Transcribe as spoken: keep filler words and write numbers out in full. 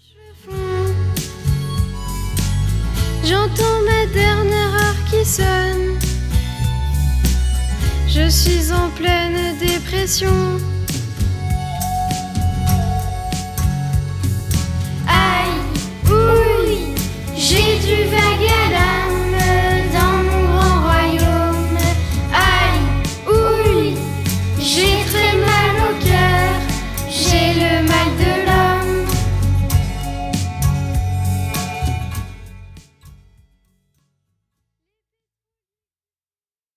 J'entends ma dernière heure qui sonne. Je suis en pleine dépression. Aïe, ouïe, j'ai dû vaguer.